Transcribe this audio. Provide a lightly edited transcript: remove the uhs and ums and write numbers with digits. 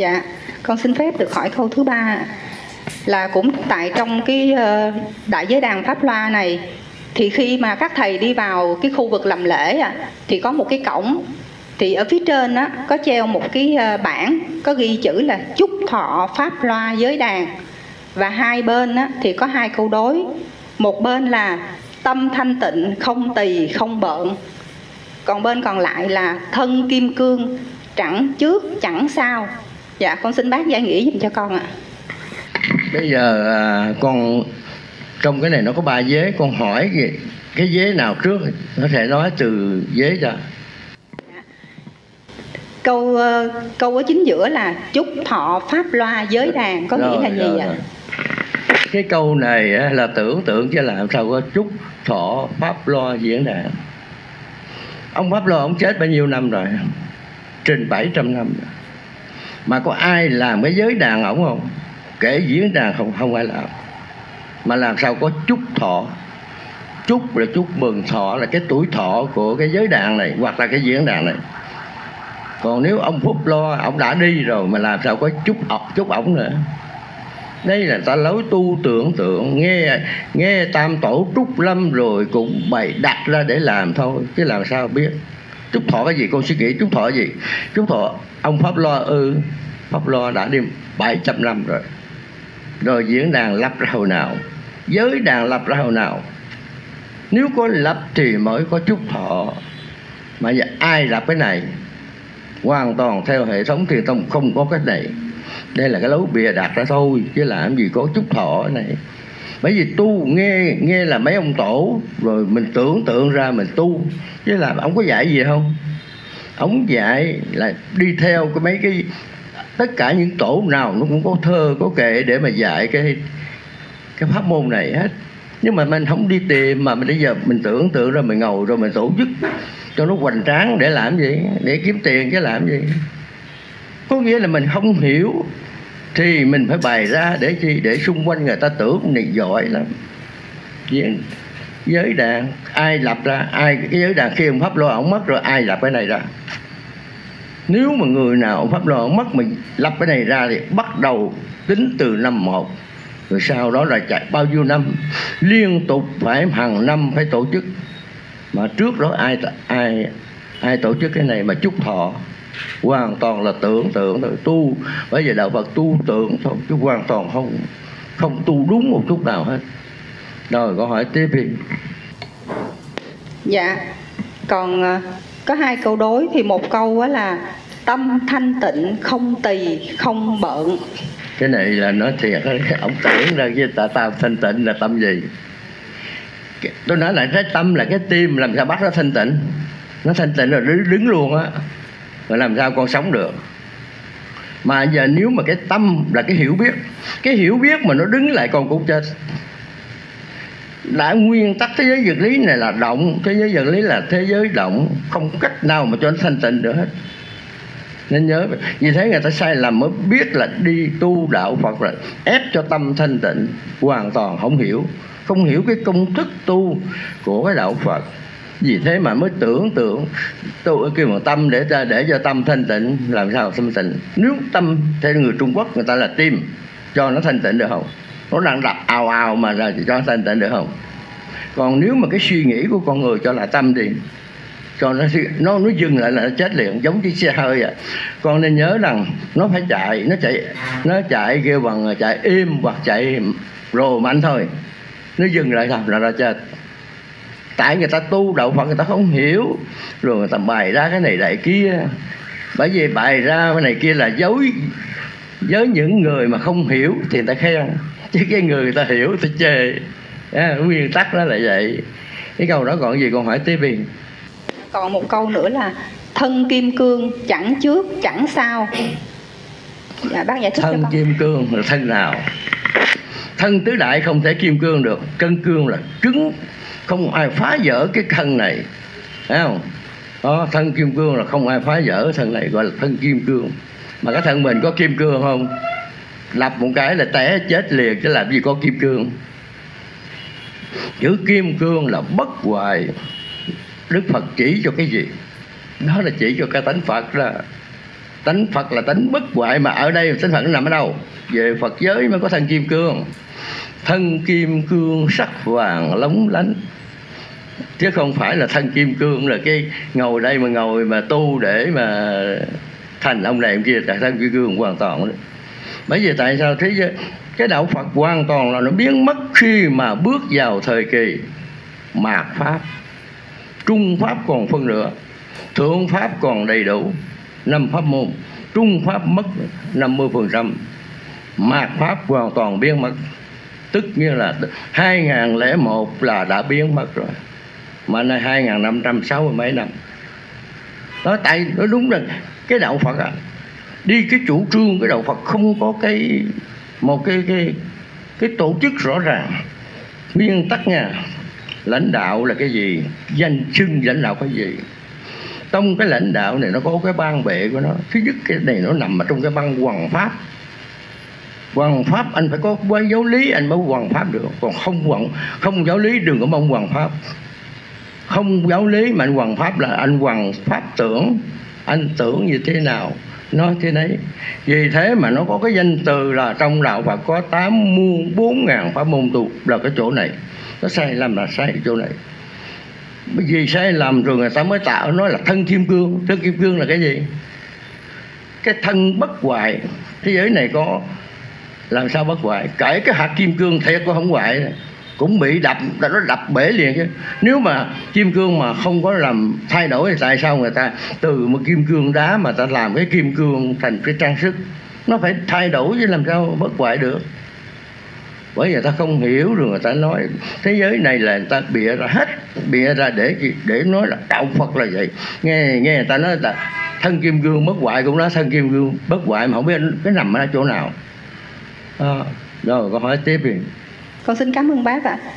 Dạ, con xin phép được hỏi câu thứ ba, là cũng tại trong cái đại giới đàn Pháp Loa này, thì khi mà các thầy đi vào cái khu vực làm lễ thì có một cái cổng, thì ở phía trên có treo một cái bảng có ghi chữ là chúc thọ Pháp Loa giới đàn, và hai bên thì có hai câu đối. Một bên là tâm thanh tịnh không tỳ không bợn, còn bên còn lại là thân kim cương chẳng trước chẳng sau. Dạ, con xin bác giải nghĩa giùm cho con ạ. Bây giờ con trong cái này nó có 3 vế, con hỏi cái vế nào trước, có thể nói từ vế cho. Câu ở chính giữa là chúc thọ Pháp Loa giới đàn, có nghĩa là gì ạ? Cái câu này là tưởng tượng chứ làm sao có chúc thọ Pháp Loa diễn đàn. Ông Pháp Loa ông chết bao nhiêu năm rồi? Trên 700 năm rồi. Mà có ai làm cái giới đàn ổng không? Kể diễn đàn không ai làm. Mà làm sao có chúc thọ? Chúc là chúc mừng, thọ là cái tuổi thọ của cái giới đàn này hoặc là cái diễn đàn này. Còn nếu ông Pháp Loa ông đã đi rồi mà làm sao có chúc ổng nữa? Đây là ta lối tu tưởng tượng, nghe tam tổ trúc lâm rồi cũng bày đặt ra để làm thôi, chứ làm sao biết. Chúc thọ cái gì? Con suy nghĩ chúc thọ cái gì? Chúc thọ ông Pháp Loa Pháp Loa đã đi 700 năm rồi. Rồi diễn đàn lập ra hồi nào? Giới đàn lập ra hồi nào? Nếu có lập thì mới có chúc thọ. Mà giờ ai lập cái này? Hoàn toàn theo hệ thống Thiền Tông không có cái này. Đây là cái lối bìa đặt ra thôi, chứ làm gì có chúc thọ này. Bởi vì tu nghe là mấy ông tổ, rồi mình tưởng tượng ra mình tu, chứ làm ông có dạy gì không? Ông dạy là đi theo cái mấy cái, tất cả những tổ nào nó cũng có thơ có kệ để mà dạy cái pháp môn này hết. Nhưng mà mình không đi tìm, mà bây giờ mình tưởng tượng ra, mình ngồi rồi mình tổ chức cho nó hoành tráng để làm gì? Để kiếm tiền chứ làm gì? Có nghĩa là mình không hiểu thì mình phải bày ra để chi? Để xung quanh người ta tưởng này giỏi lắm. Giới đàn ai lập ra? Ai cái giới đàn khi ông Pháp Loa ông mất rồi ai lập cái này ra? Nếu mà người nào ông Pháp Loa ông mất mình lập cái này ra thì bắt đầu tính từ năm 1, rồi sau đó là chạy bao nhiêu năm liên tục, phải hàng năm phải tổ chức. Mà trước đó ai tổ chức cái này mà chúc thọ? Hoàn toàn là tưởng tượng thôi, tu. Bây giờ đạo Phật tu tưởng thôi, chứ hoàn toàn không tu đúng một chút nào hết. Rồi câu hỏi tiếp đi. Dạ, còn có 2 câu đối, thì một câu là tâm thanh tịnh không tỳ không bợn. Cái này là nói thiệt, ông tưởng ra với ta thanh tịnh là tâm gì? Tôi nói là cái tâm là cái tim, làm sao bắt nó thanh tịnh? Nó thanh tịnh rồi đứng luôn á, rồi làm sao con sống được? Mà giờ nếu mà cái tâm là cái hiểu biết mà nó đứng lại con cũng chết. Đã nguyên tắc thế giới vật lý này là động, thế giới vật lý là thế giới động, không có cách nào mà cho nó thanh tịnh được hết. Nên nhớ, vì thế người ta sai lầm mới biết là đi tu đạo Phật là ép cho tâm thanh tịnh. Hoàn toàn không hiểu cái công thức tu của cái đạo Phật. Vì thế mà mới tưởng tượng tu kêu bằng tâm để cho tâm thanh tịnh. Làm sao thanh tịnh? Nếu tâm theo người Trung Quốc người ta là tim, cho nó thanh tịnh được không? Nó đang đập ào ào mà là cho nó thanh tịnh được không? Còn nếu mà cái suy nghĩ của con người cho là tâm thì cho nó dừng lại là nó chết liền, giống chiếc xe hơi vậy. Con nên nhớ rằng nó phải chạy, nó chạy kêu bằng chạy im hoặc chạy rồ mạnh thôi, nó dừng lại thôi là nó chết. Tại người ta tu đạo Phật người ta không hiểu, rồi người ta bày ra cái này đại kia. Bởi vì bày ra cái này kia là dối những người mà không hiểu thì người ta khen, chứ cái người ta hiểu ta chê. Nguyên tắc đó là vậy. Cái câu đó còn gì con hỏi tiếp đi. Còn một câu nữa là thân kim cương chẳng trước chẳng sau. Dạ, bác giải thích cho con. Thân kim cương là thân nào? Thân tứ đại không thể kim cương được. Cân cương là cứng, không ai phá vỡ cái thân này, thấy không? Đó, thân kim cương là không ai phá vỡ thân này, gọi là thân kim cương. Mà cái thân mình có kim cương không? Lập một cái là té chết liền, chứ làm gì có kim cương. Chữ kim cương là bất hoại. Đức Phật chỉ cho cái gì? Đó là chỉ cho cái tánh Phật đó. Tánh Phật là tánh bất hoại, mà ở đây tánh Phật nó nằm ở đâu? Về Phật giới mới có thân kim cương. Thân kim cương sắc vàng lóng lánh, chứ không phải là thân kim cương là cái ngồi đây mà ngồi mà tu để mà thành ông này ông kia, là thân kim cương hoàn toàn đó. Bởi vì tại sao thế giới cái đạo Phật hoàn toàn là nó biến mất khi mà bước vào thời kỳ mạt pháp. Trung pháp còn phân nửa, thượng pháp còn đầy đủ 5 pháp môn, trung pháp mất 50%, mạt pháp hoàn toàn biến mất. Tức như là 2001 là đã biến mất rồi, mà nay 2560 mấy năm. Đó, tại nó đúng là cái đạo Phật đi cái chủ trương cái đạo Phật không có một cái tổ chức rõ ràng, nguyên tắc nha. Lãnh đạo là cái gì, danh xưng lãnh đạo cái gì. Trong cái lãnh đạo này nó có cái ban bệ của nó. Thứ nhất, cái này nó nằm ở trong cái băng hoằng pháp. Hoằng pháp anh phải có quay giáo lý anh mới hoằng pháp được. Còn không giáo lý đừng có mong hoằng pháp. Không giáo lý mà anh hoằng pháp là anh hoằng pháp tưởng. Anh tưởng như thế nào nói thế đấy. Vì thế mà nó có cái danh từ là trong đạo Phật có 84.000 pháp môn tu, là cái chỗ này. Nó sai lầm là sai chỗ này. Bởi vì sai lầm rồi người ta mới tạo nói là thân kim cương. Thân kim cương là cái gì? Cái thân bất hoại. Thế giới này có làm sao bất hoại? Kể cái hạt kim cương thiệt cũng không hoại, cũng bị đập, nó đập bể liền chứ. Nếu mà kim cương mà không có làm thay đổi thì tại sao người ta từ một kim cương đá mà ta làm cái kim cương thành cái trang sức? Nó phải thay đổi chứ làm sao bất hoại được. Bởi vì người ta không hiểu rồi người ta nói thế giới này là người ta bịa ra hết, bịa ra để nói là đạo Phật là vậy. Nghe người ta nói là thân kim cương bất hoại, cũng nói thân kim cương bất hoại mà không biết cái nằm ở chỗ nào. Rồi câu hỏi tiếp đi. Con xin cảm ơn bác ạ.